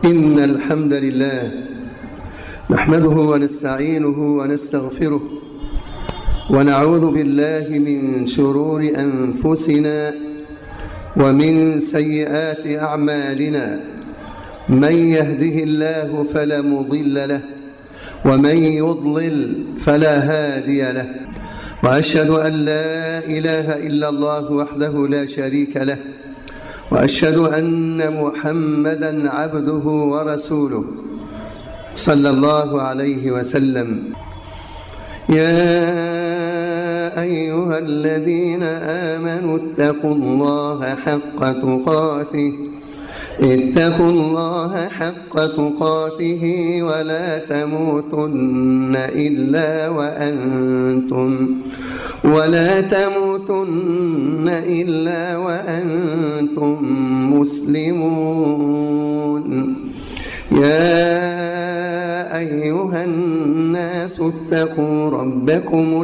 إن الحمد لله نحمده ونستعينه ونستغفره ونعوذ بالله من شرور أنفسنا ومن سيئات أعمالنا. من يهده الله فلا مضل له ومن يضلل فلا هادي له، وأشهد أن لا إله إلا الله وحده لا شريك له، وأشهد أن محمدًا عبده ورسوله صلى الله عليه وسلم. يا أيها الذين آمنوا اتقوا الله حق تقاته ولا تموتن إلا وأنتم مسلمون. يا أيها الناس اتقوا ربكم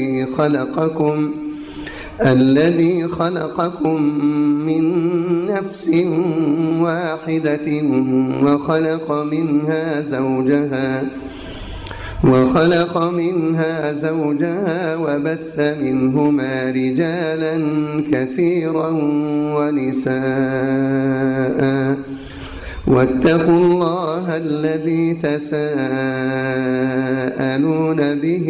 الذي خلقكم من نفس واحدة وخلق منها زوجها وبث منهما رجالا كثيرا ونساء، واتقوا الله الذي تساءلون به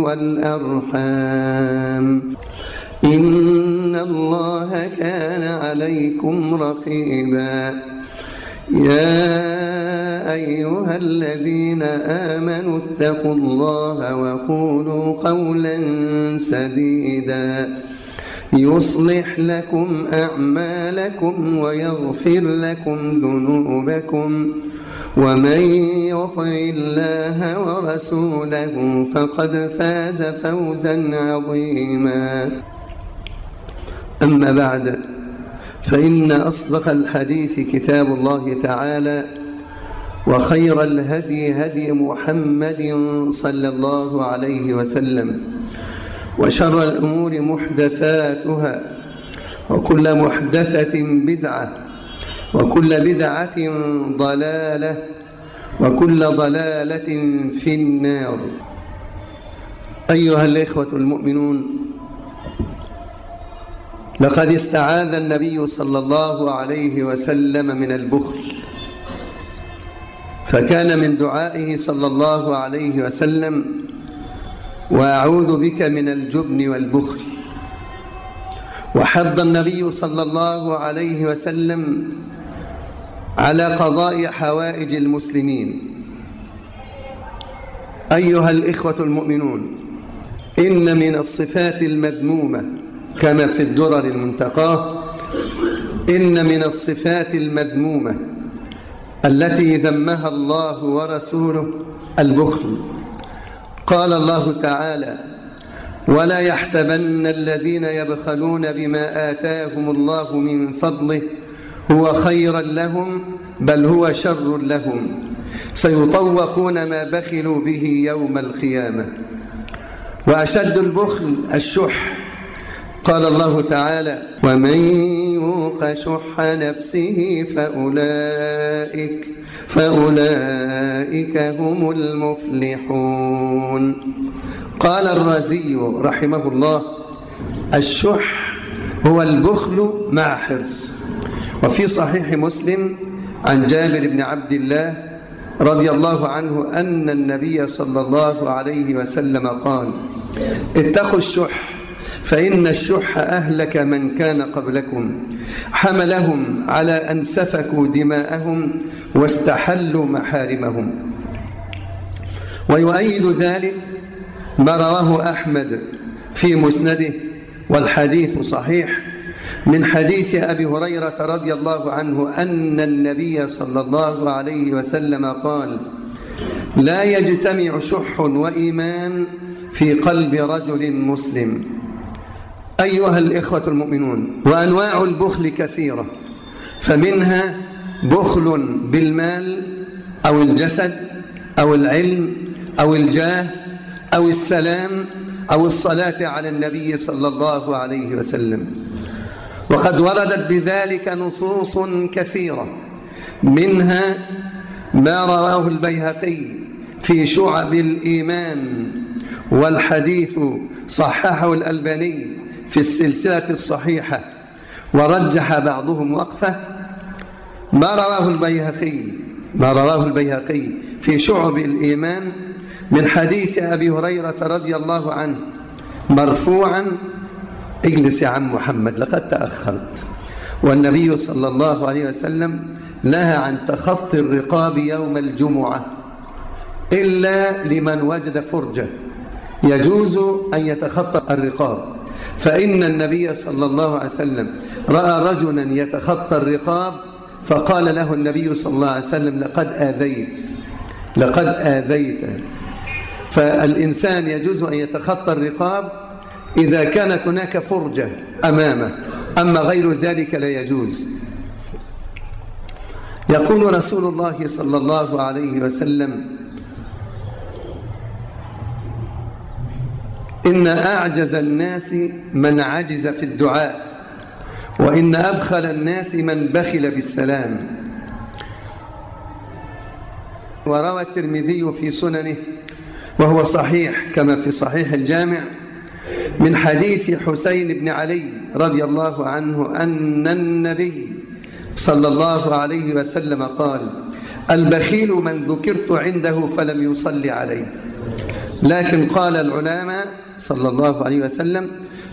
والأرحام، إن الله كان عليكم رقيبا. يا أيها الذين آمنوا اتقوا الله وقولوا قولا سديدا يصلح لكم أعمالكم ويغفر لكم ذنوبكم، ومن يطع الله ورسوله فقد فاز فوزا عظيما. أما بعد، فإن أصدق الحديث كتاب الله تعالى، وخير الهدي هدي محمد صلى الله عليه وسلم، وشر الأمور محدثاتها، وكل محدثة بدعة، وكل بدعة ضلالة، وكل ضلالة في النار. أيها الإخوة المؤمنون، لقد استعاذ النبي صلى الله عليه وسلم من البخل، فكان من دعائه صلى الله عليه وسلم: وأعوذ بك من الجبن والبخل. وحض النبي صلى الله عليه وسلم على قضاء حوائج المسلمين. أيها الإخوة المؤمنون، إن من الصفات المذمومة كما في الدرر المنتقاه، إن من الصفات المذمومة التي ذمها الله ورسوله البخل. قال الله تعالى: ولا يحسبن الذين يبخلون بما آتاهم الله من فضله هو خيرا لهم بل هو شر لهم سيطوقون ما بخلوا به يوم القيامة. وأشد البخل الشح. قال الله تعالى: ومن يوق شح نفسه فأولئك هم المفلحون. قال الرازي رحمه الله: الشح هو البخل مع حرص. وفي صحيح مسلم عن جابر بن عبد الله رضي الله عنه أن النبي صلى الله عليه وسلم قال: اتقوا الشح فإن الشح أهلك من كان قبلكم، حملهم على أن سفكوا دماءهم واستحلوا محارمهم. ويؤيد ذلك ما رواه أحمد في مسنده، والحديث صحيح، من حديث أبي هريرة رضي الله عنه أن النبي صلى الله عليه وسلم قال: لا يجتمع شح وإيمان في قلب رجل مسلم. أيها الإخوة المؤمنون، وأنواع البخل كثيرة، فمنها بخل بالمال أو الجسد أو العلم أو الجاه أو السلام أو الصلاة على النبي صلى الله عليه وسلم. وقد وردت بذلك نصوص كثيرة، منها ما رواه البيهقي في شعب الإيمان، والحديث صححه الألباني في السلسلة الصحيحة ورجح بعضهم وقفه. ما رواه البيهقي في شعب الإيمان من حديث أبي هريرة رضي الله عنه مرفوعا. اجلس يا عم محمد لقد تأخرت. والنبي صلى الله عليه وسلم نهى عن تخطي الرقاب يوم الجمعة إلا لمن وجد فرجة يجوز أن يتخطى الرقاب، فإن النبي صلى الله عليه وسلم رأى رجلا يتخطى الرقاب فقال له النبي صلى الله عليه وسلم لقد آذيت. فالإنسان يجوز أن يتخطى الرقاب إذا كانت هناك فرجة أمامه، أما غير ذلك لا يجوز. يقول رسول الله صلى الله عليه وسلم: إن أعجز الناس من عجز في الدعاء، وإن أبخل الناس من بخل بالسلام. وروى الترمذي في سننه وهو صحيح كما في صحيح الجامع من حديث حسين بن علي رضي الله عنه أن النبي صلى الله عليه وسلم قال: البخيل من ذكرت عنده فلم يصلي عليه. لكن قال العلماء صلى الله عليه وسلم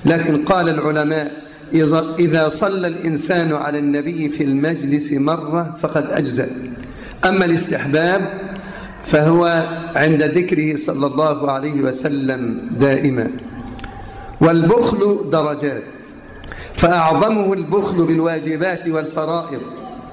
إذا صلى الإنسان على النبي في المجلس مرة فقد أجزأ. أما الاستحباب فهو عند ذكره صلى الله عليه وسلم دائما. والبخل درجات، فأعظمه البخل بالواجبات والفرائض،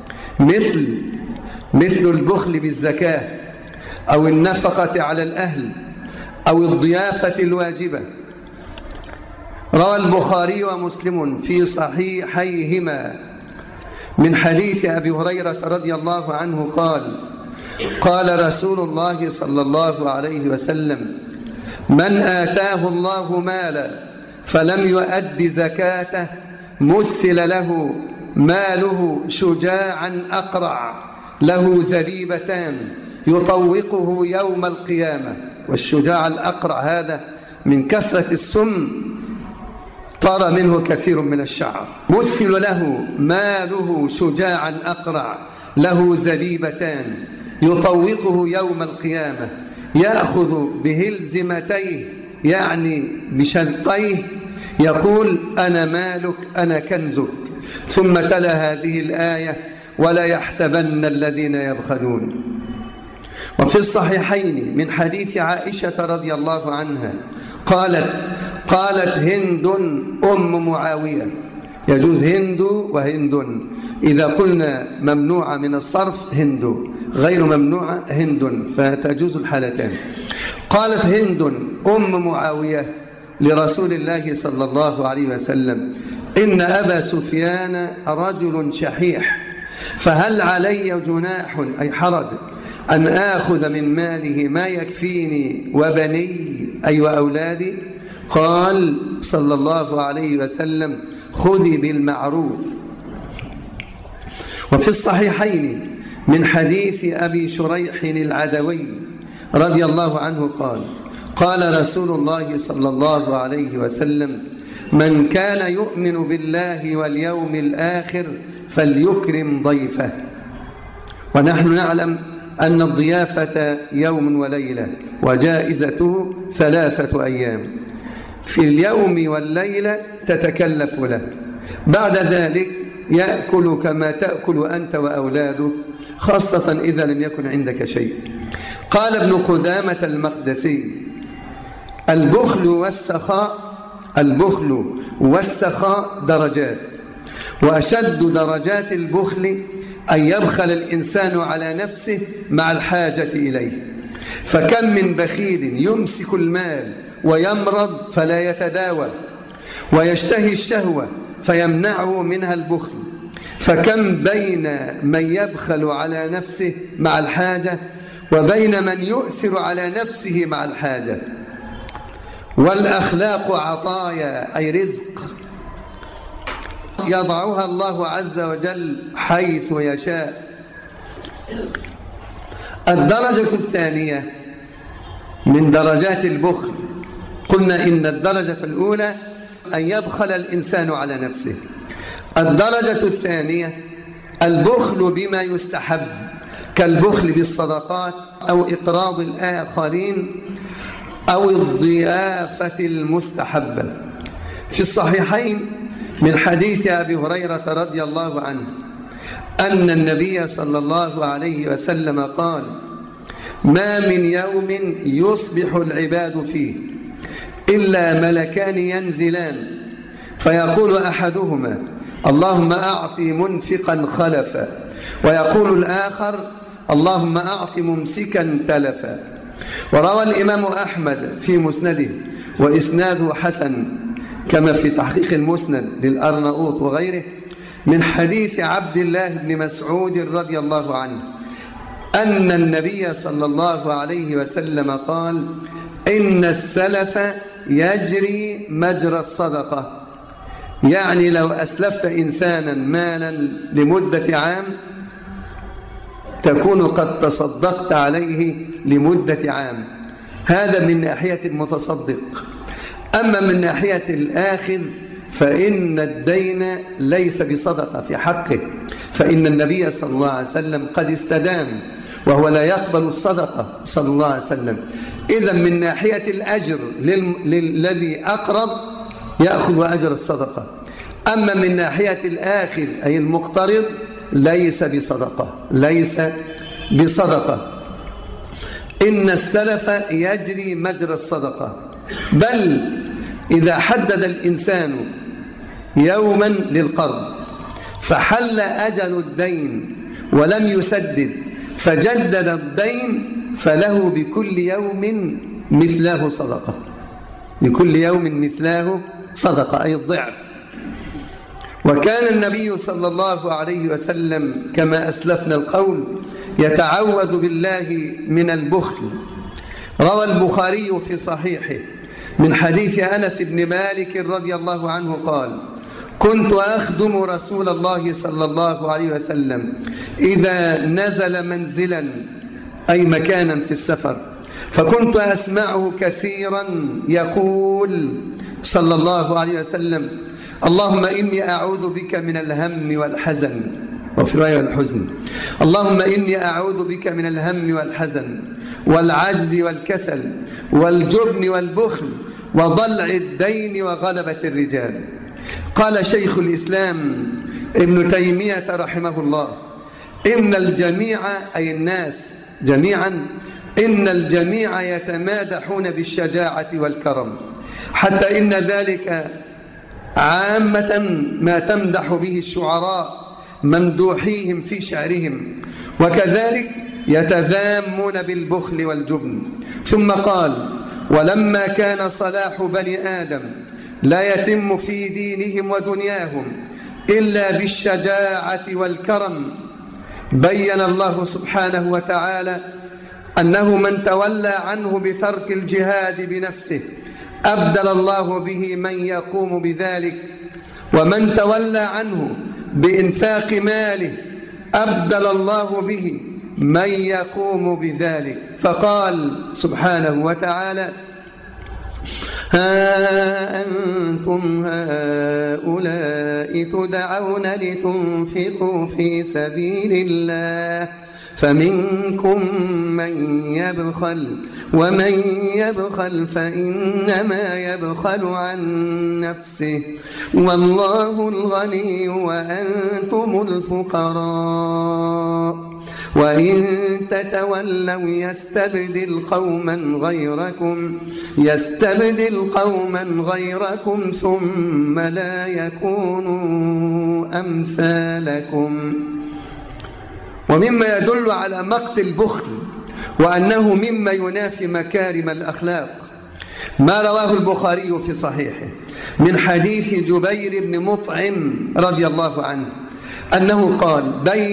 مثل البخل بالزكاة أو النفقة على الأهل أو الضيافة الواجبة. روى البخاري ومسلم في صحيحيهما من حديث أبي هريرة رضي الله عنه قال رسول الله صلى الله عليه وسلم: من آتاه الله مالا فلم يؤد زكاته مثل له ماله شجاعا أقرع له زبيبتان يطوقه يوم القيامة. والشجاع الأقرع هذا من كثرة السم طار منه كثير من الشعر. مثل له ماله شجاعا أقرع له زبيبتان يطوقه يوم القيامة، يأخذ بهلزمتيه يعني بشدقيه يقول: أنا مالك أنا كنزك. ثم تلا هذه الآية: ولا يحسبن الذين يبخلون. وفي الصحيحين من حديث عائشة رضي الله عنها قالت هند أم معاوية. يجوز هند وهند، إذا قلنا ممنوعة من الصرف هند، غير ممنوعة هند، فتجوز الحالتان. قالت هند أم معاوية لرسول الله صلى الله عليه وسلم: إن أبا سفيان رجل شحيح، فهل علي جناح أي حرج أن آخذ من ماله ما يكفيني وبني أي وأولادي؟ قال صلى الله عليه وسلم: خذي بالمعروف. وفي الصحيحين من حديث أبي شريح العدوي رضي الله عنه قال رسول الله صلى الله عليه وسلم: من كان يؤمن بالله واليوم الآخر فليكرم ضيفه. ونحن نعلم أن الضيافة يوم وليلة، وجائزته 3 أيام. في اليوم والليلة تتكلف له، بعد ذلك يأكل كما تأكل أنت وأولادك، خاصة إذا لم يكن عندك شيء. قال ابن قدامة المقدسي: البخل والسخاء درجات، وأشد درجات البخل أن يبخل الإنسان على نفسه مع الحاجة إليه. فكم من بخيل يمسك المال ويمرض فلا يتداوى، ويشتهي الشهوة فيمنعه منها البخل. فكم بين من يبخل على نفسه مع الحاجة وبين من يؤثر على نفسه مع الحاجة. والأخلاق عطايا أي رزق يضعها الله عز وجل حيث يشاء. الدرجة الثانية من درجات البخل، قلنا إن الدرجة الأولى أن يبخل الإنسان على نفسه. الدرجة الثانية البخل بما يستحب كالبخل بالصدقات أو إقراض الآخرين أو الضيافة المستحبة. في الصحيحين من حديث أبي هريرة رضي الله عنه أن النبي صلى الله عليه وسلم قال: ما من يوم يصبح العباد فيه إلا ملكان ينزلان فيقول أحدهما: اللهم أعط منفقا خلفا، ويقول الآخر: اللهم أعط ممسكا تلفا. وروى الإمام أحمد في مسنده وإسناده حسن كما في تحقيق المسند للأرناؤوط وغيره من حديث عبد الله بن مسعود رضي الله عنه أن النبي صلى الله عليه وسلم قال: إن السلف يجري مجرى الصدقة، يعني لو أسلفت إنسانا مالا لمدة عام تكون قد تصدقت عليه لمدة عام. هذا من ناحية المتصدق. أما من ناحية الآخذ فإن الدين ليس بصدقة في حقه، فإن النبي صلى الله عليه وسلم قد استدان وهو لا يقبل الصدقة صلى الله عليه وسلم. إذن من ناحية الأجر للذي أقرض يأخذ أجر الصدقة، أما من ناحية الآخذ أي المقترض ليس بصدقة، ليس بصدقة. إن السلف يجري مجرى الصدقة، بل إذا حدد الإنسان يوما للقرض فحل أجل الدين ولم يسدد فجدد الدين فله بكل يوم مثله صدقة، بكل يوم مثله صدقة أي الضعف. وكان النبي صلى الله عليه وسلم كما أسلفنا القول يتعوذ بالله من البخل. روى البخاري في صحيحه من حديث أنس بن مالك رضي الله عنه قال: كنت أخدم رسول الله صلى الله عليه وسلم إذا نزل منزلا أي مكانا في السفر، فكنت أسمعه كثيرا يقول صلى الله عليه وسلم: اللهم إني أعوذ بك من الهم والحزن، وفي رواية الحزن، اللهم إني أعوذ بك من الهم والحزن والعجز والكسل والجبن والبخل وضلع الدين وغلبة الرجال. قال شيخ الإسلام ابن تيمية رحمه الله: إن الجميع أي الناس جميعا إن الجميع يتمادحون بالشجاعة والكرم، حتى إن ذلك عامة ما تمدح به الشعراء ممدوحيهم في شعرهم، وكذلك يتذامون بالبخل والجبن. ثم قال: ولما كان صلاح بني آدم لا يتم في دينهم ودنياهم إلا بالشجاعة والكرم، بين الله سبحانه وتعالى أنه من تولى عنه بترك الجهاد بنفسه أبدل الله به من يقوم بذلك، ومن تولى عنه بإنفاق ماله أبدل الله به من يقوم بذلك. فقال سبحانه وتعالى: ها أنتم هؤلاء تدعون لتنفقوا في سبيل الله فمنكم من يبخل، ومن يبخل فإنما يبخل عن نفسه والله الغني وأنتم الفقراء وإن تتولوا يستبدل قوما غيركم ثم لا يكونوا أمثالكم. ومما يدل على مقت البخل وأنه مما ينافي مكارم الأخلاق ما رواه البخاري في صحيحه من حديث جبير بن مطعم رضي الله عنه أنه قال: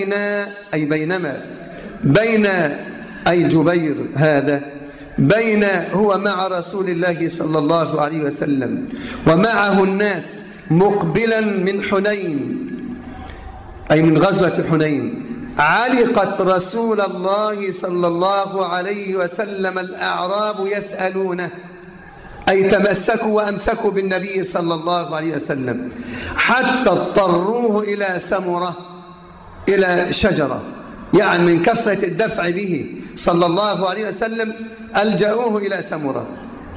بين جبير هذا بين هو مع رسول الله صلى الله عليه وسلم ومعه الناس مقبلا من حنين أي من غزوة حنين، علقت رسول الله صلى الله عليه وسلم الأعراب يسألونه، أي تمسكوا وأمسكوا بالنبي صلى الله عليه وسلم حتى اضطروه إلى سمرة، إلى شجرة، يعني من كثرة الدفع به صلى الله عليه وسلم ألجأوه إلى سمرة،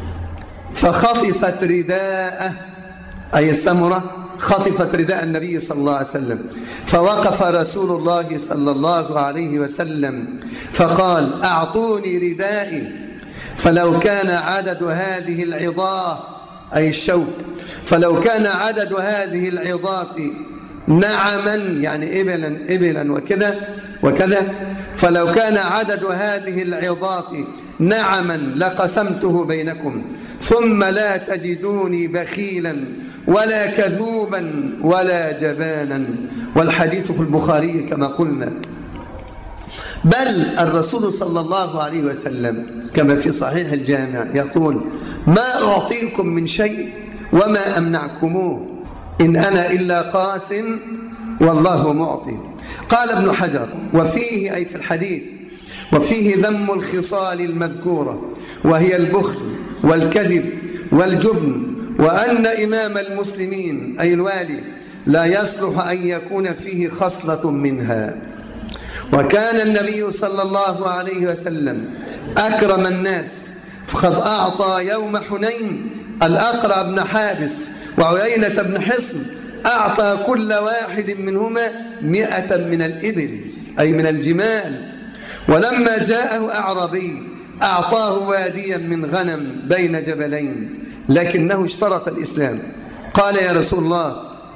فخطفت رداءه، أي السمرة خطفت رداء النبي صلى الله عليه وسلم، فوقف رسول الله صلى الله عليه وسلم فقال: أعطوني ردائي، فلو كان عدد هذه العظاه، أي الشوك، فلو كان عدد هذه العظات نعما، يعني إبلا وكذا وكذا، فلو كان عدد هذه العظات نعما لقسمته بينكم، ثم لا تجدوني بخيلا ولا كذوبا ولا جبانا. والحديث في البخاري كما قلنا. بل الرسول صلى الله عليه وسلم كما في صحيح الجامع يقول: ما أعطيكم من شيء وما أمنعكموه، إن أنا إلا قاس والله معطي. قال ابن حجر: وفيه، أي في الحديث، وفيه ذم الخصال المذكورة، وهي البخل والكذب والجبن، وأن إمام المسلمين أي الوالي لا يصلح أن يكون فيه خصلة منها. وكان النبي صلى الله عليه وسلم أكرم الناس، فقد أعطى يوم حنين الأقرع بن حابس وعيينة بن حصن، أعطى كل واحد منهما 100 من الإبل، أي من الجمال. ولما جاءه أعرابي أعطاه واديا من غنم بين جبلين، لكنه اشترط الإسلام. قال: يا رسول الله،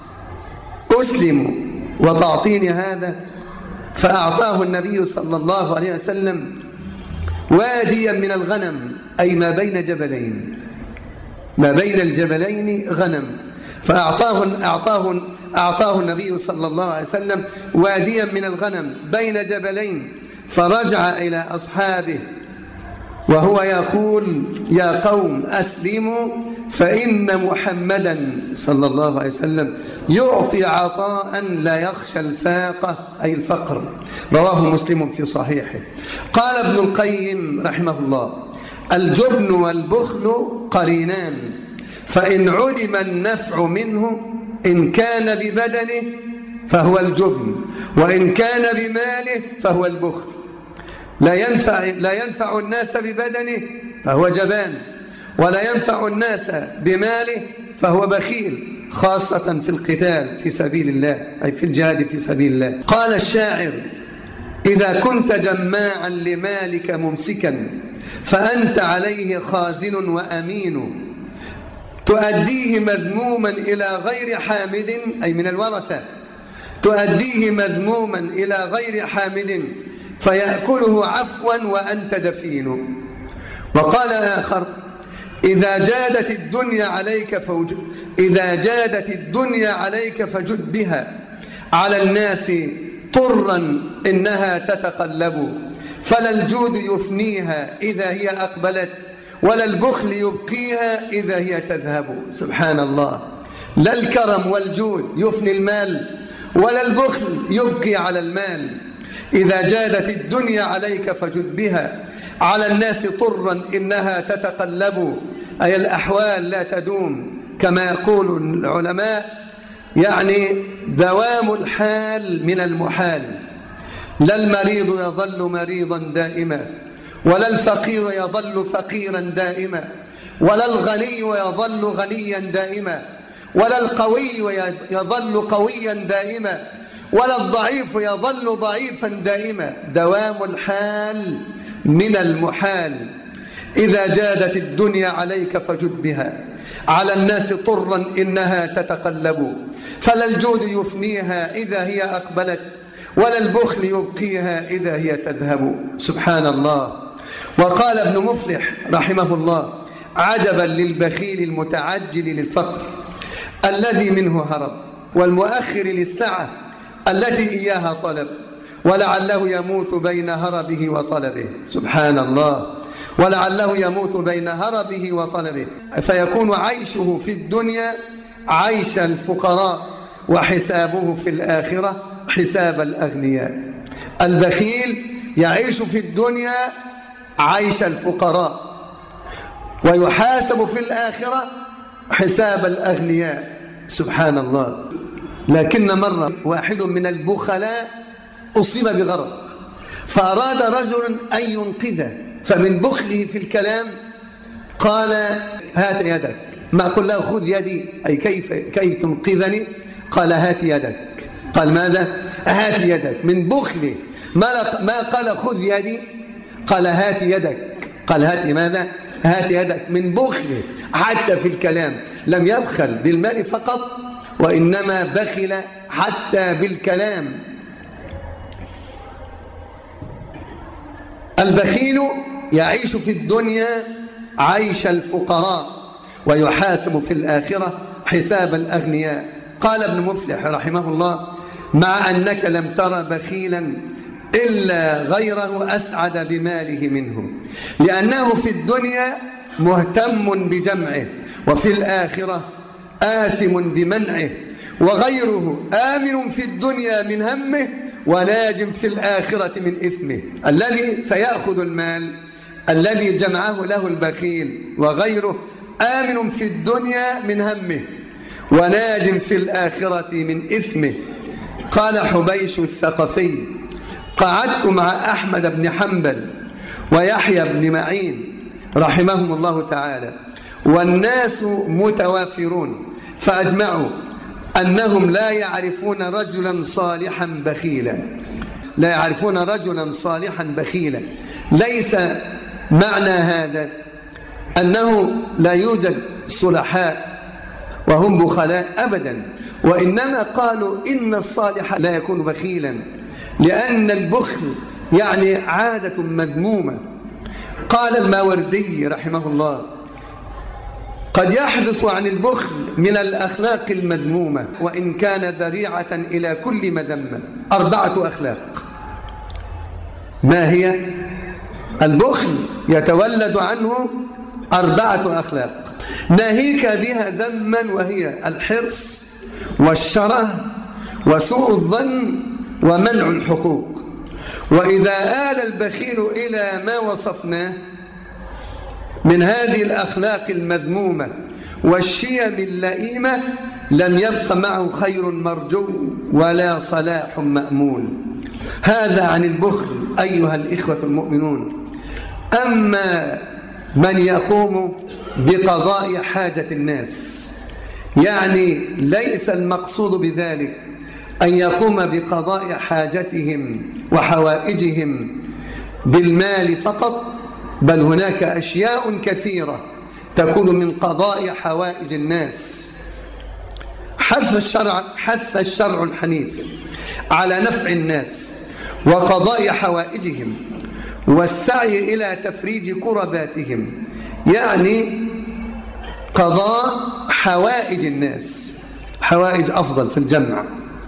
أسلم وتعطيني هذا؟ فأعطاه النبي صلى الله عليه وسلم واديا من الغنم، أي ما بين جبلين، ما بين الجبلين غنم، فأعطاه النبي صلى الله عليه وسلم واديا من الغنم بين جبلين، فرجع إلى أصحابه وهو يقول: يا قوم أسلموا، فإن محمدا صلى الله عليه وسلم يعطي عطاء لا يخشى الفاقة، أي الفقر. رواه مسلم في صحيحه. قال ابن القيم رحمه الله: الجبن والبخل قرينان، فإن عدم النفع منه إن كان ببدنه فهو الجبن، وإن كان بماله فهو البخل. لا ينفع الناس ببدنه فهو جبان، ولا ينفع الناس بماله فهو بخيل، خاصة في القتال في سبيل الله، أي في الجهاد في سبيل الله. قال الشاعر: إذا كنت جماعا لمالك ممسكا، فأنت عليه خازن وأمين، تؤديه مذموما إلى غير حامد، أي من الورثة، تؤديه مذموما إلى غير حامد فيأكله عفوا وأنت دفين. وقال آخر: إذا جادت الدنيا عليك فجد بها، على الناس طرا إنها تتقلب، فلا الجود يفنيها إذا هي أقبلت، ولا البخل يبقيها إذا هي تذهب. سبحان الله. لا الكرم والجود يفني المال، ولا البخل يبقي على المال. إذا جادت الدنيا عليك فجد بها، على الناس طرا إنها تتقلب، أي الأحوال لا تدوم، كما يقول العلماء، يعني دوام الحال من المحال. لا المريض يظل مريضا دائما، ولا الفقير يظل فقيرا دائما، ولا الغني يظل غنيا دائما، ولا القوي يظل قويا دائما، ولا الضعيف يظل ضعيفا دائما. دوام الحال من المحال. إذا جادت الدنيا عليك فجد بها، على الناس طرا إنها تتقلب، فلا الجود يفنيها إذا هي أقبلت، ولا البخل يبقيها إذا هي تذهب. سبحان الله. وقال ابن مفلح رحمه الله: عجبا للبخيل المتعجل للفقر الذي منه هرب، والمؤخر للسعة التي إياها طلب، ولعله يموت بين هربه وطلبه. سبحان الله. ولعله يموت بين هربه وطلبه، فيكون عيشه في الدنيا عيش الفقراء، وحسابه في الآخرة حساب الأغنياء. البخيل يعيش في الدنيا عيش الفقراء ويحاسب في الآخرة حساب الأغنياء. سبحان الله. لكن مرة واحد من البخلاء أصيب بغرق، فأراد رجل أن ينقذه، فمن بخله في الكلام قال هات يدك. ما قل له خذ يدي أي كي تنقذني، قال هات يدك. قال ماذا؟ هات يدك. من بخله ما قال خذ يدي، قال هات يدك. قال هات ماذا؟ هات يدك. من بخله حتى في الكلام لم يبخل بالمال فقط، وإنما بخل حتى بالكلام. البخيل يعيش في الدنيا عيش الفقراء ويحاسب في الآخرة حساب الأغنياء. قال ابن مفلح رحمه الله: مع أنك لم تر بخيلا إلا غيره أسعد بماله منه، لأنه في الدنيا مهتم بجمعه، وفي الآخرة آثم بمنعه، وغيره آمن في الدنيا من همه وناج في الآخرة من إثمه. الذي سيأخذ المال الذي جمعه له البخيل وغيره آمن في الدنيا من همه وناج في الآخرة من إثمه. قال حبيش الثقفي: قعدت مع أحمد بن حنبل ويحيى بن معين رحمهم الله تعالى، والناس متوافرون، فأجمعوا أنهم لا يعرفون رجلا صالحا بخيلا. لا يعرفون رجلا صالحا بخيلا. ليس معنى هذا أنه لا يوجد صلحاء وهم بخلاء أبدا، وإنما قالوا إن الصالح لا يكون بخيلا، لأن البخل يعني عادة مذمومة. قال الماوردي رحمه الله: قد يحدث عن البخل من الأخلاق المذمومة وإن كان ذريعة إلى كل مذمة. 4 أخلاق. ما هي؟ البخل يتولد عنه 4 أخلاق ناهيك بها ذما، وهي الحرص والشره وسوء الظن ومنع الحقوق. وإذا آل البخيل إلى ما وصفناه من هذه الأخلاق المذمومة والشيم اللئيمة لم يبق معه خير مرجو ولا صلاح مأمول. هذا عن البخل أيها الإخوة المؤمنون. أما من يقوم بقضاء حاجة الناس، يعني ليس المقصود بذلك أن يقوم بقضاء حاجتهم وحوائجهم بالمال فقط، بل هناك أشياء كثيرة تكون من قضاء حوائج الناس. حث الشرع الحنيف على نفع الناس وقضاء حوائجهم والسعي إلى تفريج كرباتهم، يعني قضاء حوائج الناس. حوائج أفضل في الجمع.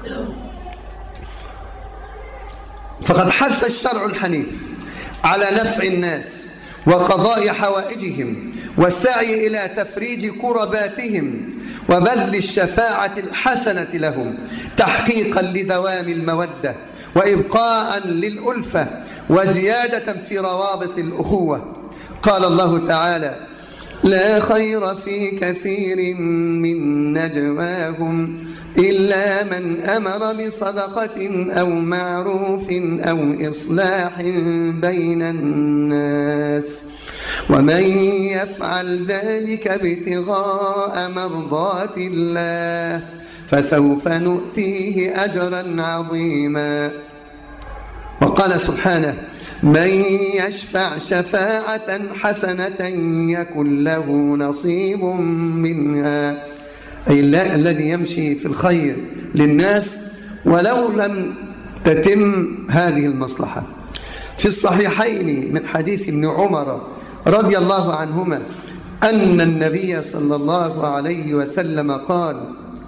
فقد حث الشرع الحنيف على نفع الناس وقضاء حوائجهم والسعي إلى تفريج كرباتهم وبذل الشفاعة الحسنة لهم، تحقيقا لدوام المودة وإبقاء للألفة وزيادة في روابط الأخوة. قال الله تعالى: لا خير في كثير من نجواهم إلا من أمر بصدقة أو معروف أو إصلاح بين الناس، ومن يفعل ذلك ابتغاء مرضات الله فسوف نؤتيه أجرا عظيما. وقال سبحانه: من يشفع شفاعة حسنة يكن له نصيب منها، أي الذي يمشي في الخير للناس ولو لم تتم هذه المصلحة. في الصحيحين من حديث ابن عمر رضي الله عنهما أن النبي صلى الله عليه وسلم قال: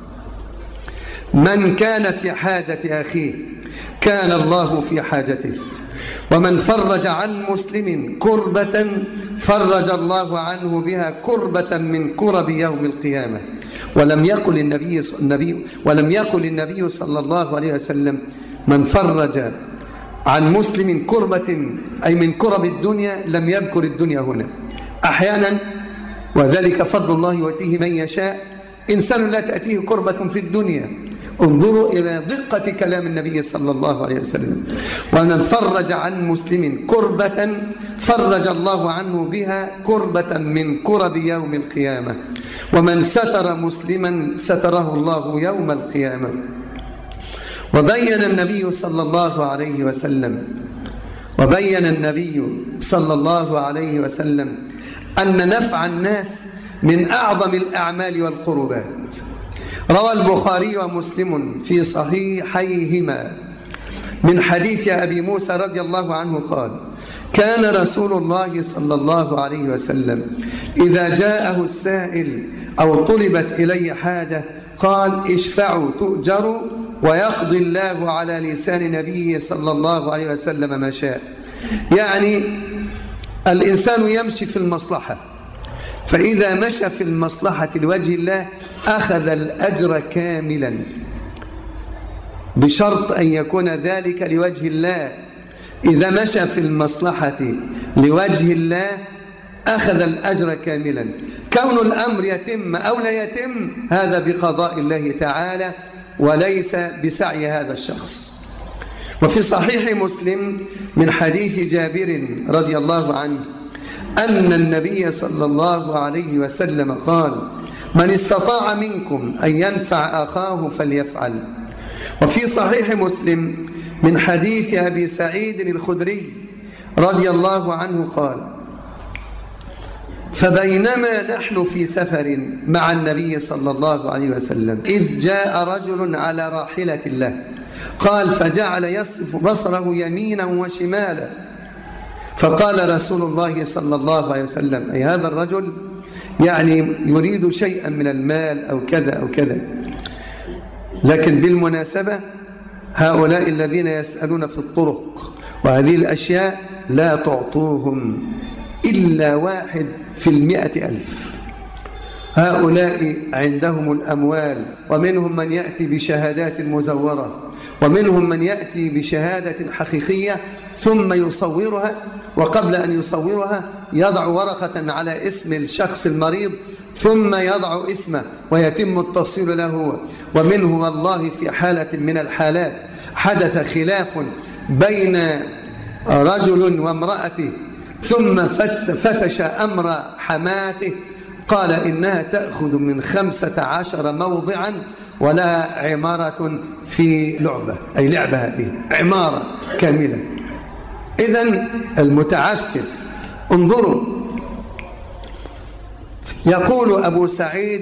من كان في حاجة أخيه كان الله في حاجته، ومن فرج عن مسلم كربة فرج الله عنه بها كربة من كرب يوم القيامة. ولم يقل النبي صلى الله عليه وسلم: من فرج عن مسلم كربة أي من كرب الدنيا لم يذكر الدنيا هنا. أحيانا وذلك فضل الله يؤتيه من يشاء إنسان لا تأتيه كربة في الدنيا. انظروا إلى دقة كلام النبي صلى الله عليه وسلم: ومن فرج عن مسلم كربة فرج الله عنه بها كربة من كرب يوم القيامة، ومن ستر مسلما ستره الله يوم القيامة. وبين النبي صلى الله عليه وسلم أن نفع الناس من أعظم الأعمال والقربات. روى البخاري ومسلم في صحيحيهما من حديث أبي موسى رضي الله عنه قال: كان رسول الله صلى الله عليه وسلم إذا جاءه السائل أو طلبت إلي حاجة قال: اشفعوا تؤجروا، ويقضي الله على لسان نبيه صلى الله عليه وسلم ما شاء. يعني الإنسان يمشي في المصلحة، فإذا مشى في المصلحة لوجه الله أخذ الأجر كاملا، بشرط أن يكون ذلك لوجه الله. إذا مشى في المصلحة لوجه الله أخذ الأجر كاملا. كون الأمر يتم أو لا يتم هذا بقضاء الله تعالى وليس بسعي هذا الشخص. وفي صحيح مسلم من حديث جابر رضي الله عنه أن النبي صلى الله عليه وسلم قال: من استطاع منكم أن ينفع أخاه فليفعل. وفي صحيح مسلم من حديث أبي سعيد الخدري رضي الله عنه قال: فبينما نحن في سفر مع النبي صلى الله عليه وسلم إذ جاء رجل على راحلة له، قال: فجعل يصرف بصره يمينا وشمالا، فقال رسول الله صلى الله عليه وسلم: أي هذا الرجل يعني يريد شيئا من المال أو كذا أو كذا. لكن بالمناسبة هؤلاء الذين يسألون في الطرق وهذه الأشياء لا تعطوهم إلا 1 في 100,000. هؤلاء عندهم الأموال، ومنهم من يأتي بشهادات مزورة، ومنهم من يأتي بشهادة حقيقية ثم يصورها، وقبل أن يصورها يضع ورقة على اسم الشخص المريض ثم يضع اسمه ويتم التصوير له. ومنه والله في حالة من الحالات حدث خلاف بين رجل وامرأته ثم فتش أمر حماته، قال: إنها تأخذ من 15 موضعا ولها عمارة في لعبة، أي لعبة هذه عمارة كاملة. إذن المتعفف، انظروا، يقول أبو سعيد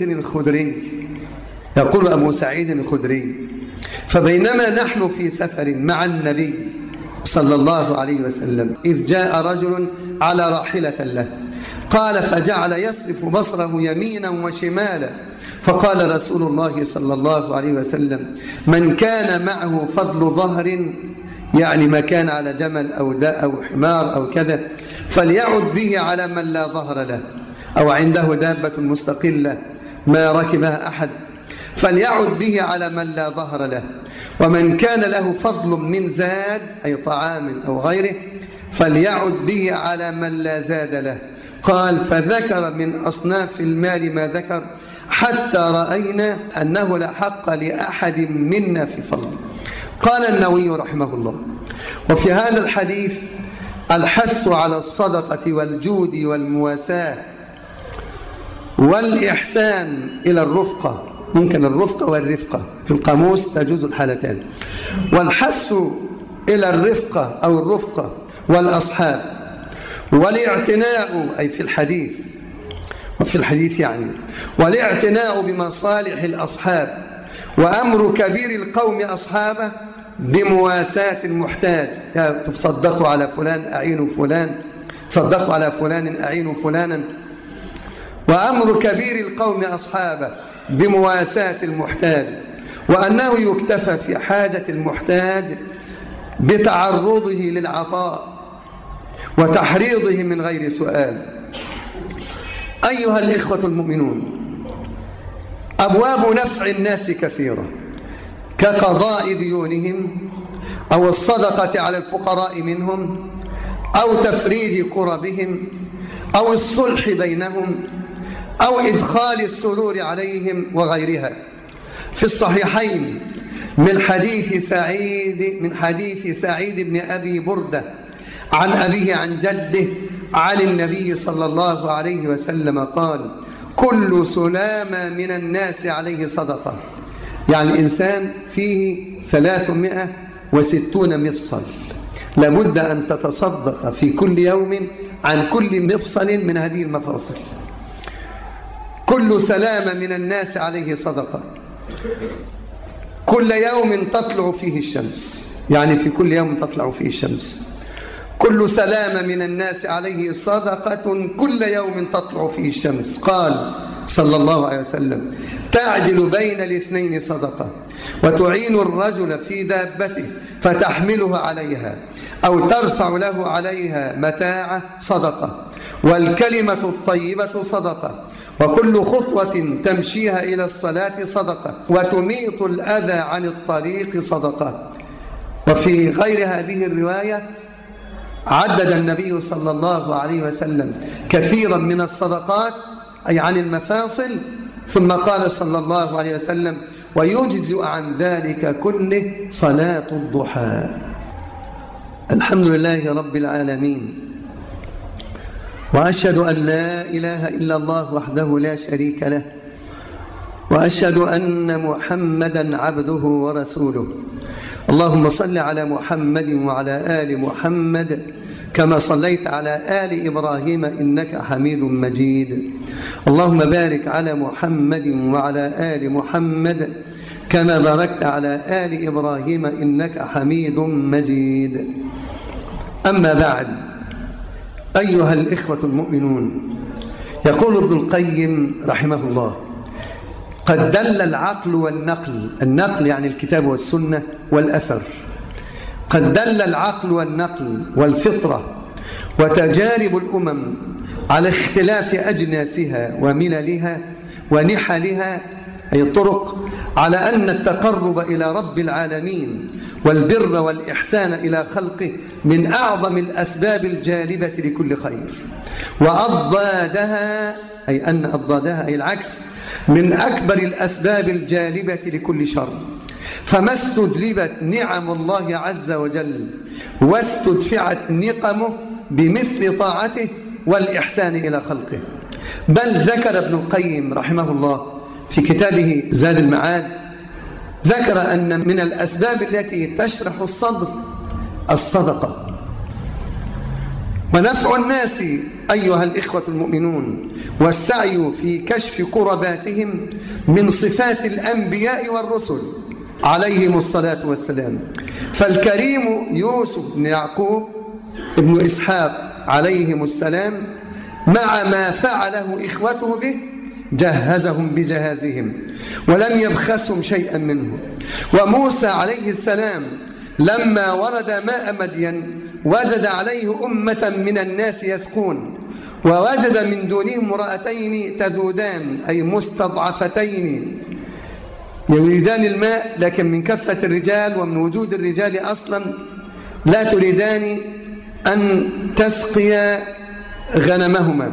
الخدري: فبينما نحن في سفر مع النبي صلى الله عليه وسلم إذ جاء رجل على راحلة له، قال: فجعل يصرف بصره يمينا وشمالا، فقال رسول الله صلى الله عليه وسلم: من كان معه فضل ظهر، يعني ما كان على جمل أو داء أو حمار أو كذا، فليعد به على من لا ظهر له، أو عنده دابة مستقلة ما ركبها أحد، فليعد به على من لا ظهر له. ومن كان له فضل من زاد، أي طعام أو غيره، فليعد به على من لا زاد له. قال: فذكر من أصناف المال ما ذكر حتى رأينا أنه لا حق لأحد منا في فضل. قال النووي رحمه الله: وفي هذا الحديث الحث على الصدقة والجود والمواساة والإحسان إلى الرفقة، ممكن الرفقة والرفقة في القاموس تجوز الحالتان، والحث إلى الرفقة أو الرفقة والأصحاب، والاعتناء، أي في الحديث وفي الحديث يعني والاعتناء بمصالح الأصحاب، وأمر كبير القوم أصحابه بمواساة المحتاج. تصدقوا على فلان أعينوا فلان، تصدقوا على فلان أعينوا فلانا. وأمر كبير القوم أصحابه بمواساة المحتاج، وأنه يكتفى في حاجة المحتاج بتعرضه للعطاء وتحريضه من غير سؤال. أيها الإخوة المؤمنون، أبواب نفع الناس كثيرة، كقضاء ديونهم أو الصدقة على الفقراء منهم، أو تفريج كربهم، أو الصلح بينهم، أو إدخال السرور عليهم وغيرها. في الصحيحين من حديث سعيد بن أبي بردة عن أبيه عن جده عن النبي صلى الله عليه وسلم قال: كل سلامة من الناس عليه صدقة. يعني الإنسان فيه 360 مفصل، لابد أن تتصدق في كل يوم عن كل مفصل من هذه المفاصل. كل سلامة من الناس عليه صدقة. كل يوم تطلع فيه الشمس، يعني في كل يوم تطلع فيه الشمس. كل سلامة من الناس عليه صدقة كل يوم تطلع فيه الشمس. قال صلى الله عليه وسلم: تعدل بين الاثنين صدقة، وتعين الرجل في دابته فتحمله عليها أو ترفع له عليها متاعه صدقة، والكلمة الطيبة صدقة، وكل خطوة تمشيها إلى الصلاة صدقة، وتميط الأذى عن الطريق صدقة. وفي غير هذه الرواية عدد النبي صلى الله عليه وسلم كثيرا من الصدقات أي عن المفاصل، ثم قال صلى الله عليه وسلم: ويجزئ عن ذلك كله صلاة الضحى. الحمد لله رب العالمين، وأشهد أن لا إله إلا الله وحده لا شريك له، وأشهد أن محمدا عبده ورسوله. اللهم صل على محمد وعلى آل محمد كما صليت على آل إبراهيم إنك حميد مجيد. اللهم بارك على محمد وعلى آل محمد كما باركت على آل إبراهيم إنك حميد مجيد. أما بعد، أيها الإخوة المؤمنون، يقول ابن القيم رحمه الله: قد دل العقل والنقل، النقل يعني الكتاب والسنة والأثر، قد دل العقل والنقل والفطرة وتجارب الأمم على اختلاف أجناسها ومللها ونحلها أي الطرق، على أن التقرب إلى رب العالمين والبر والإحسان إلى خلقه من أعظم الأسباب الجالبة لكل خير، وأضدادها أي أن أضدادها أي العكس من أكبر الأسباب الجالبة لكل شر. فما استدلبت نعم الله عز وجل واستدفعت نقمه بمثل طاعته والإحسان إلى خلقه. بل ذكر ابن القيم رحمه الله في كتابه زاد المعاد، ذكر أن من الأسباب التي تشرح الصدر الصدقة. ونفع الناس أيها الإخوة المؤمنون والسعي في كشف كرباتهم من صفات الأنبياء والرسل عليهم الصلاة والسلام. فالكريم يوسف بن يعقوب ابن إسحاق عليهم السلام مع ما فعله إخوته به جهزهم بجهازهم ولم يبخسهم شيئا منه. وموسى عليه السلام لما ورد ماء مدين وجد عليه أمة من الناس يسقون، ووجد من دونهم امرأتين تذودان أي مستضعفتين يريدان الماء، لكن من كثرة الرجال ومن وجود الرجال أصلا لا تريدان أن تسقيا غنمهما.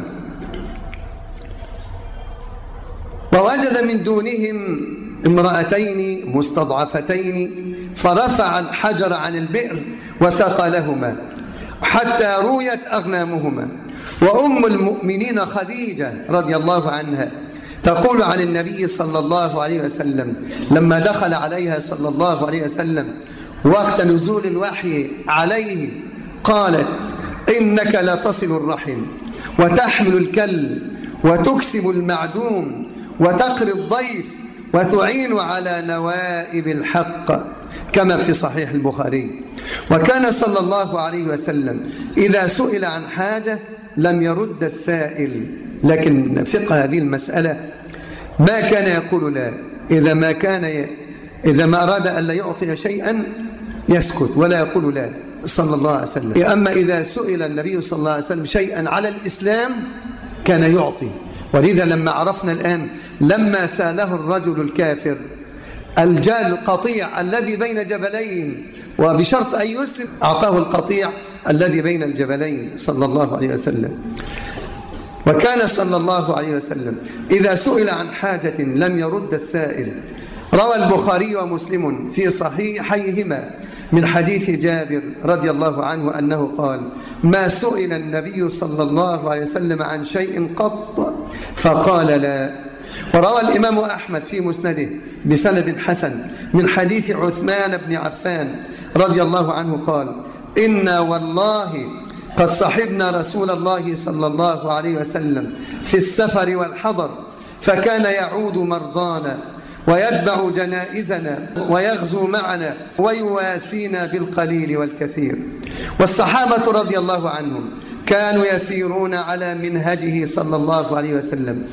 ووجد من دونهم امرأتين مستضعفتين فرفع الحجر عن البئر وسقى لهما حتى رويت أغنامهما. وأم المؤمنين خديجة رضي الله عنها تقول عن النبي صلى الله عليه وسلم لما دخل عليها صلى الله عليه وسلم وقت نزول الوحي عليه قالت: إنك لتصل الرحم وتحمل الكل وتكسب المعدوم وتقري الضيف وتعين على نوائب الحق، كما في صحيح البخاري. وكان صلى الله عليه وسلم إذا سئل عن حاجة لم يرد السائل، لكن فقه هذه المسألة ما كان يقول لا، إذا ما أراد أن لا يعطي شيئا يسكت ولا يقول لا صلى الله عليه وسلم. أما إذا سئل النبي صلى الله عليه وسلم شيئا على الإسلام كان يعطي. ولذا لما عرفنا الآن لما ساله الرجل الكافر الجال القطيع الذي بين جبلين وبشرط أن يسلم أعطاه القطيع الذي بين الجبلين صلى الله عليه وسلم. وكان صلى الله عليه وسلم إذا سئل عن حاجة لم يرد السائل. روى البخاري ومسلم في صحيحيهما من حديث جابر رضي الله عنه أنه قال: ما سئل النبي صلى الله عليه وسلم عن شيء قط فقال لا. وروى الإمام أحمد في مسنده بسند حسن من حديث عثمان بن عفان رضي الله عنه قال: إنا والله قد صحبنا رسول الله صلى الله عليه وسلم في السفر والحضر، فكان يعود مرضانا ويتبع جنائزنا ويغزو معنا ويواسينا بالقليل والكثير. والصحابة رضي الله عنهم كانوا يسيرون على منهجه صلى الله عليه وسلم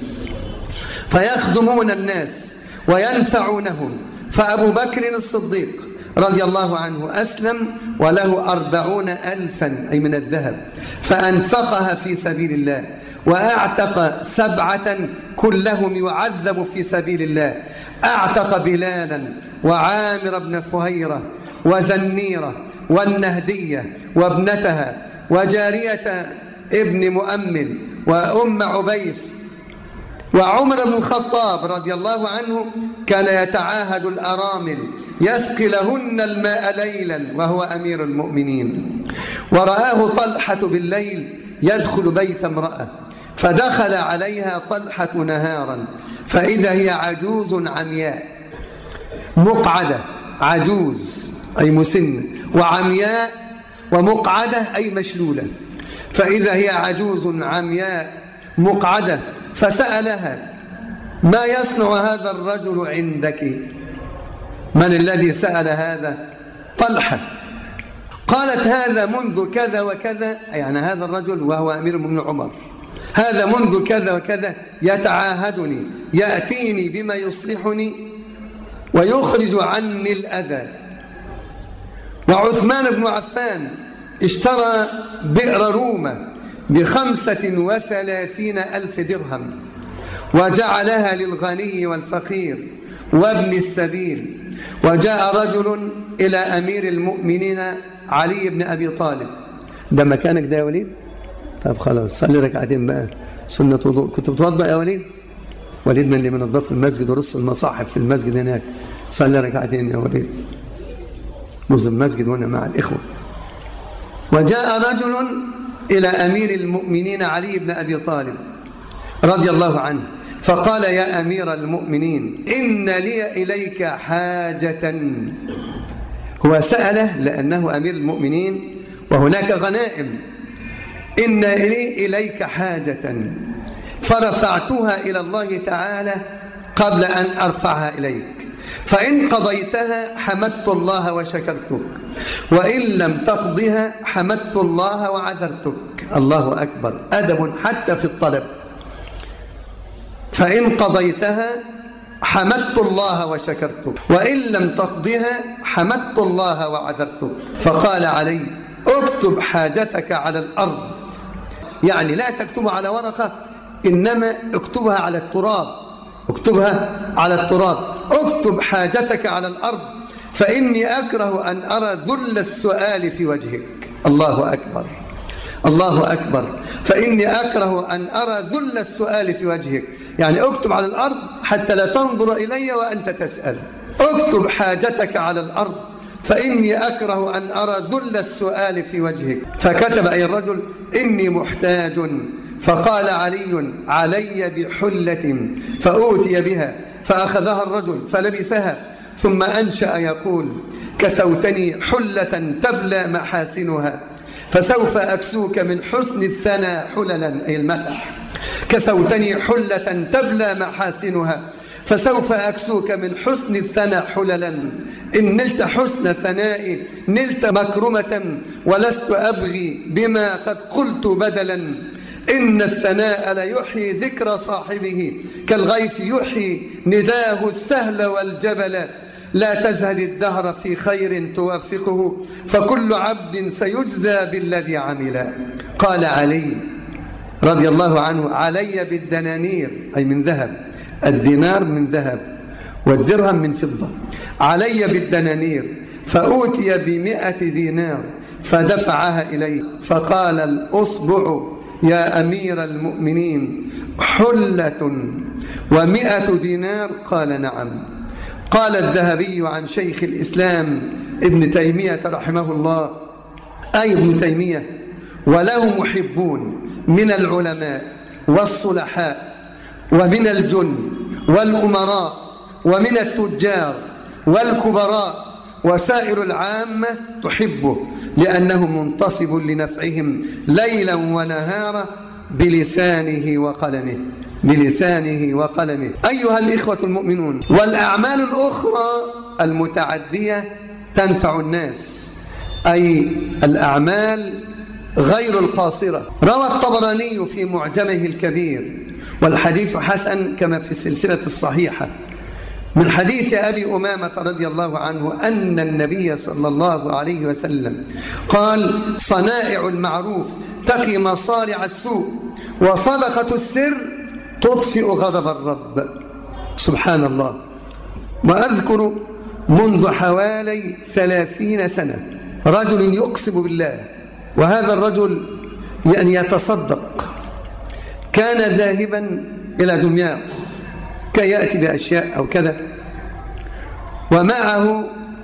فيخدمون الناس وينفعونهم. فأبو بكر الصديق رضي الله عنه أسلم وله 40,000 أي من الذهب، فأنفقها في سبيل الله، وأعتق 7 كلهم يعذب في سبيل الله. أعتق بلالا وعامر بن فهيرة وزنيرة والنهدية وابنتها وجارية ابن مؤمل وأم عبيس. وعمر بن الخطاب رضي الله عنه كان يتعاهد الأرامل يسقي لهن الماء ليلا وهو أمير المؤمنين. ورآه طلحة بالليل يدخل بيت امرأة، فدخل عليها طلحة نهارا فإذا هي عجوز عمياء مقعدة، عجوز أي مسنة، وعمياء ومقعدة أي مشلولة، فإذا هي عجوز عمياء مقعدة، فسألها: ما يصنع هذا الرجل عندك؟ من الذي سأل هذا؟ طلحة. قالت: هذا منذ كذا وكذا، يعني هذا الرجل وهو أمير المؤمنين عمر، هذا منذ كذا وكذا يتعاهدني، يأتيني بما يصلحني ويخرج عني الأذى. وعثمان بن عفان اشترى بئر رومة ب35,000 درهم وجعلها للغني والفقير وابن السبيل. وجاء رجل إلى أمير المؤمنين علي بن أبي طالب. ده مكانك ده يا وليد؟ طب خلاص صلي ركعتين بقى سنة وضوء. كنت بتوضأ يا وليد؟ وليد من اللي منظف المسجد ورص المصاحف في المسجد هناك. صلي ركعتين يا وليد، مز المسجد وانا مع الإخوة. وجاء رجل إلى أمير المؤمنين علي بن أبي طالب رضي الله عنه فقال: يا أمير المؤمنين، إن لي إليك حاجة. هو سأله لأنه أمير المؤمنين وهناك غنائم. إن لي إليك حاجة فرفعتها إلى الله تعالى قبل أن أرفعها إليك، فإن قضيتها حمدت الله وشكرتك، وإن لم تقضها حمدت الله وعذرتك. الله أكبر، أدب حتى في الطلب. فإن قضيتها حمدت الله وشكرتك، وإن لم تقضها حمدت الله وعذرتك. فقال علي: اكتب حاجتك على الأرض، يعني لا تكتبها على ورقة، إنما اكتبها على التراب، اكتبها على التراب. اكتب حاجتك على الأرض، فإني أكره أن أرى ذل السؤال في وجهك. الله أكبر، الله أكبر. فإني أكره أن أرى ذل السؤال في وجهك، يعني اكتب على الأرض حتى لا تنظر إلي وأنت تسأل. اكتب حاجتك على الأرض، فإني أكره أن أرى ذل السؤال في وجهك. فكتب أي الرجل: إني محتاج. فقال علي: علي بحلة، فأوتي بها، فأخذها الرجل فلبسها، ثم أنشأ يقول: كسوتني حلة تبلى محاسنها، فسوف أكسوك من حسن الثنى حللا، أي المدح. كسوتني حلة تبلى محاسنها، فسوف أكسوك من حسن الثنى حللا. إن نلت حسن ثنائي نلت مكرمة، ولست أبغي بما قد قلت بدلا. إن الثناء ليحيي ذكر صاحبه، كالغيث يحيي نداه السهل والجبل. لا تزهد الدهر في خير توفقه، فكل عبد سيجزى بالذي عمل. قال علي رضي الله عنه: علي بالدنانير، أي من ذهب، الدينار من ذهب والدرهم من فضة. علي بالدنانير، فأوتي ب100 دينار فدفعها إليه، فقال الأصبع يا أمير المؤمنين حلة و100 دينار؟ قال نعم. قال الذهبي عن شيخ الإسلام ابن تيمية رحمه الله، أي ابن تيمية، وله محبون من العلماء والصلحاء ومن الجن والأمراء ومن التجار والكبراء وسائر العامة تحبه، لأنه منتصب لنفعهم ليلا ونهارا بلسانه وقلمه. أيها الإخوة المؤمنون، والأعمال الأخرى المتعدية تنفع الناس، أي الأعمال غير القاصرة. روى الطبراني في معجمه الكبير، والحديث حسن كما في السلسلة الصحيحة، من حديث أبي أمامة رضي الله عنه أن النبي صلى الله عليه وسلم قال: صنائع المعروف تقي مصارع السوء، وصدقة السر تطفئ غضب الرب. سبحان الله. وأذكر منذ حوالي 30 سنة رجل يقسم بالله، وهذا الرجل يعني يتصدق، كان ذاهبا إلى دمياط كي يأتي بأشياء أو كذا، ومعه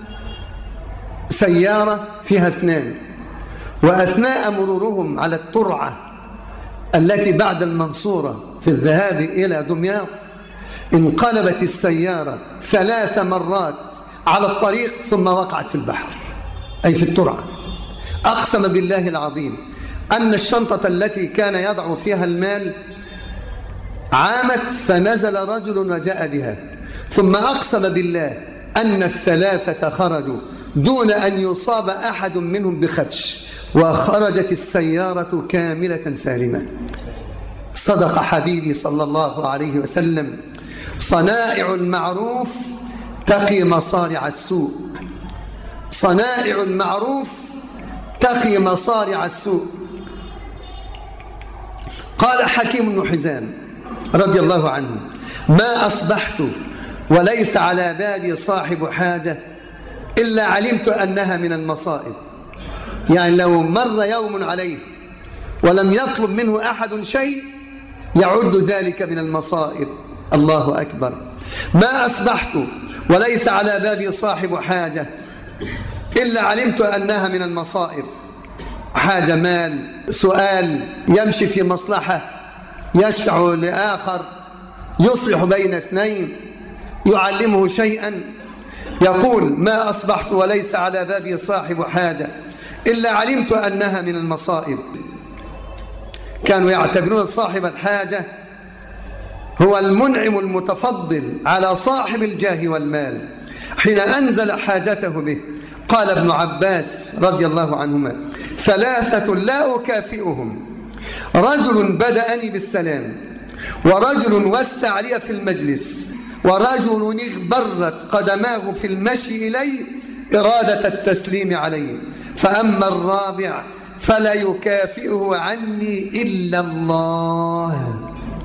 سيارة فيها 2، وأثناء مرورهم على الترعة التي بعد المنصورة في الذهاب إلى دمياط انقلبت السيارة 3 مرات على الطريق ثم وقعت في البحر، أي في الترعة. أقسم بالله العظيم أن الشنطة التي كان يضع فيها المال عامت، فنزل رجل وجاء بها، ثم أقسم بالله أن ال3 خرجوا دون أن يصاب أحد منهم بخدش، وخرجت السيارة كاملة سالمة. صدق حبيبي صلى الله عليه وسلم: صنائع المعروف تقي مصارع السوء. صنائع المعروف تقي مصارع السوء. قال حكيم بن حزام رضي الله عنه: ما أصبحت وليس على بالي صاحب حاجة إلا علمت أنها من المصائب. يعني لو مر يوم عليه ولم يطلب منه أحد شيء يعد ذلك من المصائب. الله أكبر. ما أصبحت وليس على بالي صاحب حاجة إلا علمت أنها من المصائب. حاجة مال، سؤال، يمشي في مصلحة، يشفع لآخر، يصلح بين 2، يعلمه شيئا. يقول: ما أصبحت وليس على بابي صاحب حاجة إلا علمت أنها من المصائب. كانوا يعتبرون صاحب الحاجة هو المنعم المتفضل على صاحب الجاه والمال حين أنزل حاجته به. قال ابن عباس رضي الله عنهما: 3 لا أكافئهم: رجل بدأني بالسلام، ورجل وسع لي في المجلس، ورجل اغبرت قدماه في المشي إلي إرادة التسليم عليه. فأما الرابع فلا يكافئه عني إلا الله.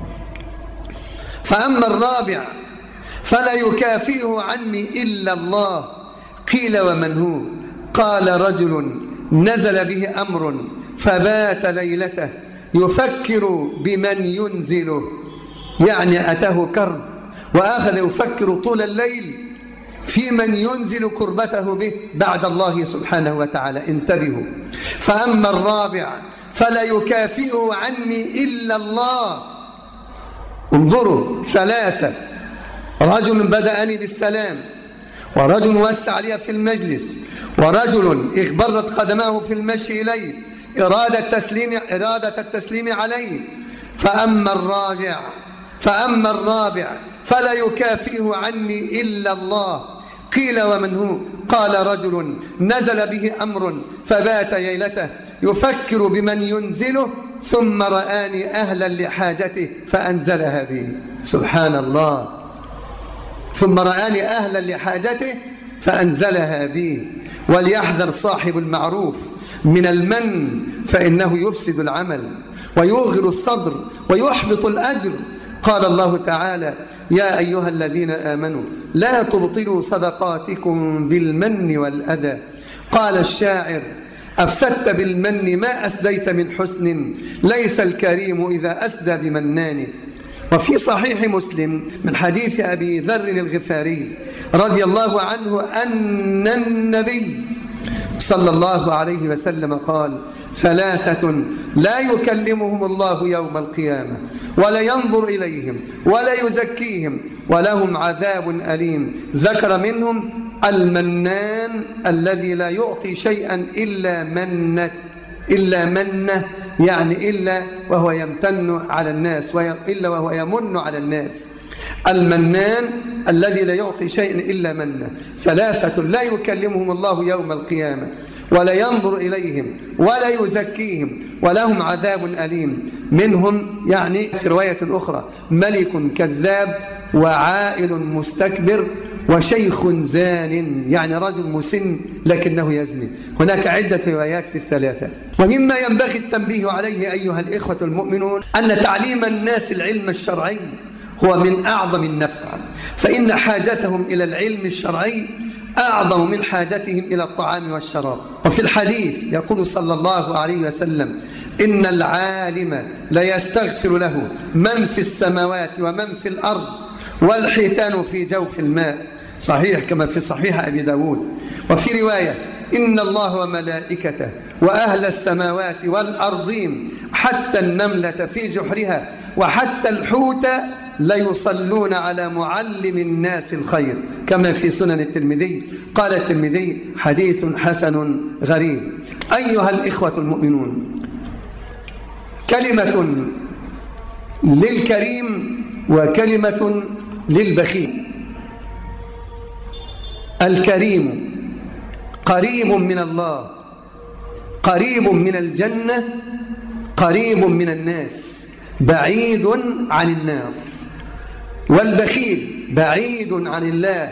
فأما الرابع فلا يكافئه عني إلا الله. قيل: ومن هو؟ قال: رجل نزل به أمر فبات ليلته يفكر بمن ينزله، يعني أتاه كرب وأخذ يفكر طول الليل في من ينزل كربته به بعد الله سبحانه وتعالى. انتبهوا. فأما الرابع فلا يكافئه عني إلا الله. انظروا، 3: رجل بدأني بالسلام، ورجل وسع لي في المجلس، ورجل اغبرت قدماه في المشي إلي إرادة التسليم عليه. فأما الرابع فلا يكافئه عني إلا الله. قيل: ومن هو؟ قال: رجل نزل به أمر فبات ليلته يفكر بمن ينزله ثم رآني أهلا لحاجته فأنزلها بي. سبحان الله. ثم رآني أهلا لحاجته فأنزلها بي. وليحذر صاحب المعروف من المن، فإنه يفسد العمل ويوغر الصدر ويحبط الأجر قال الله تعالى: يا أيها الذين آمنوا لا تبطلوا صدقاتكم بالمن والأذى. قال الشاعر: أفسدت بالمن ما أسديت من حسن، ليس الكريم إذا أسدى بمنان. وفي صحيح مسلم من حديث أبي ذر الغفاري رضي الله عنه أن النبي صلى الله عليه وسلم قال: ثلاثة لا يكلمهم الله يوم القيامة ولا ينظر إليهم ولا يزكيهم ولهم عذاب أليم. ذكر منهم المنان الذي لا يعطي شيئا إلا منه، يعني إلا وهو يمتن على الناس، إلا وهو يمن على الناس. المنان الذي لا يعطي شيئا إلا منه. ثلاثة لا يكلمهم الله يوم القيامة ولا ينظر إليهم ولا يزكيهم ولهم عذاب أليم. منهم يعني في رواية أخرى: ملك كذاب وعائل مستكبر وشيخ زان، يعني رجل مسن لكنه يزني. هناك عدة روايات في الثلاثة. ومما ينبغي التنبيه عليه أيها الإخوة المؤمنون أن تعليم الناس العلم الشرعي هو من أعظم النفع، فإن حاجتهم إلى العلم الشرعي أعظم من حاجتهم إلى الطعام والشراب. وفي الحديث يقول صلى الله عليه وسلم: إن العالم ليستغفر له من في السماوات ومن في الأرض والحيتان في جوف الماء. صحيح كما في صحيح أبي داود. وفي رواية: إن الله وملائكته وأهل السماوات والأرضين حتى النملة في جحرها وحتى الحوت ليصلون على معلم الناس الخير، كما في سنن الترمذي. قال الترمذي: حديث حسن غريب. أيها الإخوة المؤمنون، كلمة للكريم وكلمة للبخيل. الكريم قريب من الله، قريب من الجنة، قريب من الناس، بعيد عن النار. والبخيل بعيد عن الله،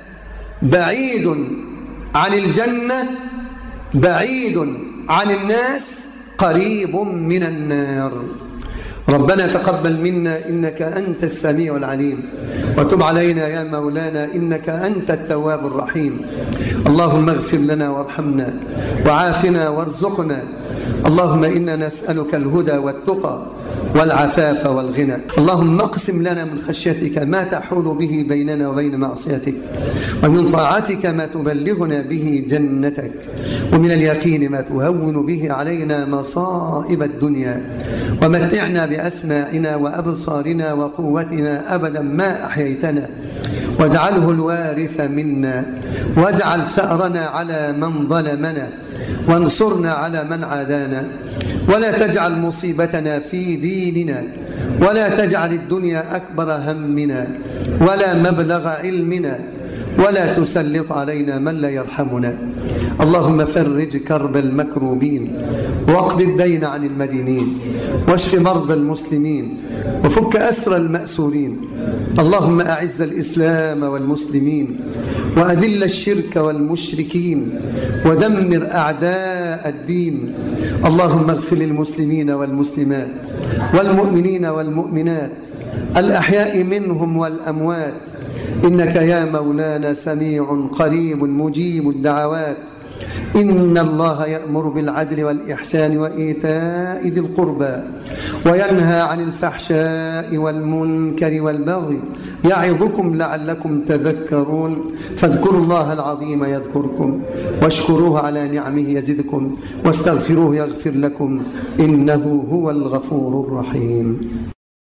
بعيد عن الجنة، بعيد عن الناس، قريب من النار. ربنا تقبل منا إنك أنت السميع العليم، وتب علينا يا مولانا إنك أنت التواب الرحيم. اللهم اغفر لنا وارحمنا وعافنا وارزقنا. اللهم إنا نسألك الهدى والتقى والعفاف والغنى. اللهم اقسم لنا من خشيتك ما تحول به بيننا وبين معصيتك، ومن طاعتك ما تبلغنا به جنتك، ومن اليقين ما تهون به علينا مصائب الدنيا، ومتعنا بأسماعنا وأبصارنا وقوتنا أبدا ما أحييتنا، واجعله الوارث منا، واجعل ثأرنا على من ظلمنا، وانصرنا على من عادانا، ولا تجعل مصيبتنا في ديننا، ولا تجعل الدنيا أكبر همنا ولا مبلغ علمنا، ولا تسلط علينا من لا يرحمنا. اللهم فرج كرب المكروبين، واقض الدين عن المدينين، واشف مرضى المسلمين، وفك أسر المأسورين. اللهم أعز الإسلام والمسلمين، وأذل الشرك والمشركين، ودمر أعداء الدين. اللهم اغفر للمسلمين والمسلمات والمؤمنين والمؤمنات الأحياء منهم والأموات، إنك يا مولانا سميع قريب مجيب الدعوات. إن الله يأمر بالعدل والإحسان وإيتاء ذي القربى، وينهى عن الفحشاء والمنكر والبغي، يعظكم لعلكم تذكرون. فاذكروا الله العظيم يذكركم، واشكروه على نعمه يزدكم، واستغفروه يغفر لكم، إنه هو الغفور الرحيم.